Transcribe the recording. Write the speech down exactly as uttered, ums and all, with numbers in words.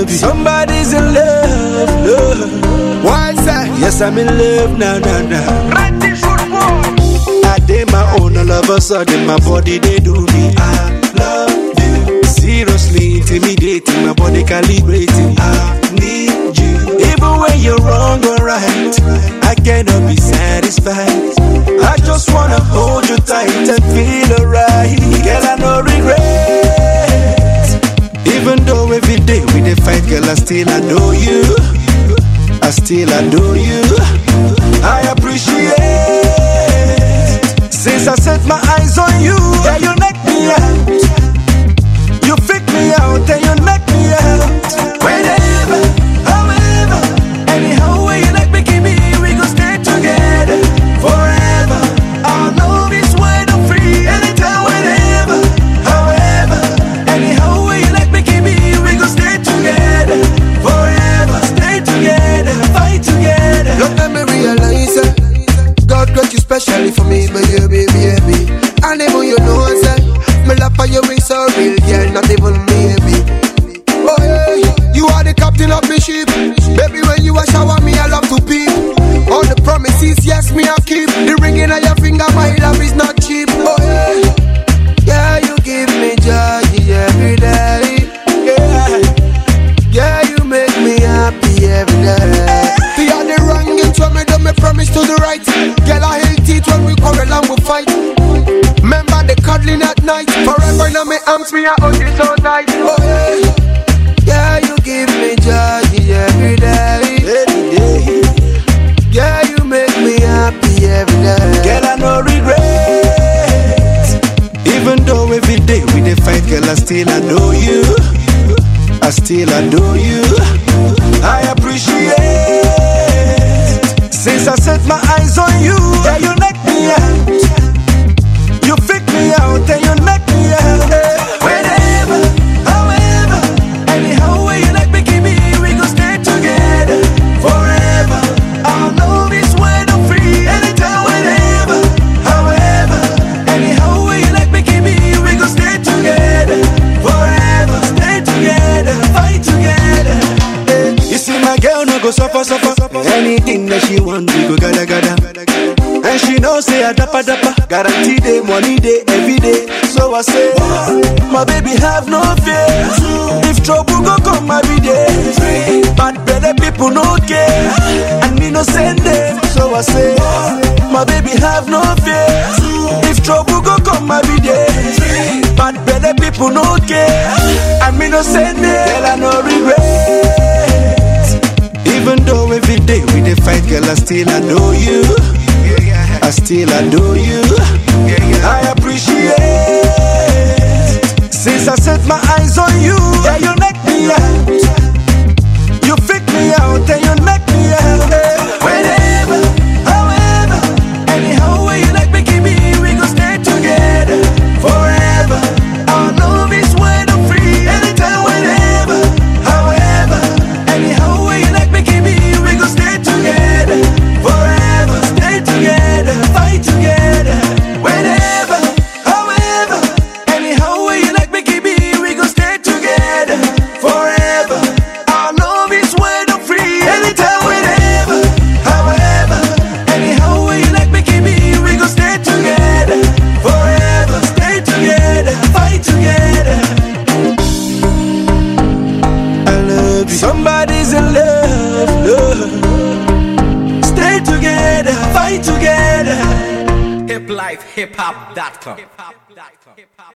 love you. Somebody's in love, love. Why is that? Yes, I'm in love, nah, nah, nah. I did my own, all of a sudden my body they do me. I love you. Seriously intimidating, my body calibrating. I need you. Even when you're wrong or right, I cannot be satisfied. I just wanna hold you tight and feel alright. Girl, I no regret. Even though every day we dey fight, girl, I still adore you. I still adore you. I appreciate. Since I set my eyes on you, yeah, you knock me out. You freak me out and you knock me out. Whenever, however, anyhow way you like me, give me, we gon' stay together forever. Our love is wide and free, anytime, whenever, however, anyhow way you like me, give me, we gon' stay together forever. Stay together, fight together. Don't let me realize it. God got you specially for me, but you baby, baby. And even you know I said, me love for you is so real, girl, not even maybe. Oh yeah, you are the captain of the ship. Baby, when you a shower me, I love to peep. All the promises, yes, me I keep. The ringing on your finger, my love is not cheap. Oh yeah, yeah, you give me joy every day. Yeah, yeah, you make me happy every day. The other wrong and show me, do me promise to the right. Girl, I hate it when we quarrel and we fight. Remember the cuddling at night. Forever in my arms, me I hold you so tight. Oh yeah, yeah, you give me joy every day. Every day. Yeah, you make me happy every day. Girl, I no regret. Even though every day we dey fight, girl, I still adore you. I still adore you. I appreciate. Since I set my eyes on you, yeah, you knock me out. You freak me out and you knock me out. Whenever, however, anyhow way you like me, give me, we gon' stay together forever. Our love is wide and free, anytime, whenever, however, anyhow way you like me, give me, we gon' stay together forever. Stay together, fight together. You see my girl no go suffer, suffer. Anything that she want, we go gada gada. And she know say a dappa dappa. Guarantee day, money day, every day. So I say, my baby have no fear. If trouble go come, I be there. Bad better people no care, and me no send them. So I say, my baby have no fear. If trouble go come, I be there. Bad better people no care, and me no send them. Girl, I no regret. Even though every day we dey fight, girl, I still adore you. I still adore you. I appreciate. Since I set my eyes on you, yeah, you knock me out. You freak me out and you knock me out. Whenever, however, anyhow way you like me, give me, we gon' stay together forever. Our love is wide and free, anytime, whenever, however, anyhow way you like me, give me, we gon' stay together forever. Stay together, fight together. Whenever, however, anyhow way you like me, give me, we gon' stay together forever. Our love is wide and free, anytime, whenever, however, anyhow way you like me, give me, we gon' stay together forever. Stay together, fight together. I love you. Somebody's in love, love. Stay together, fight together. hip life hip hop dot com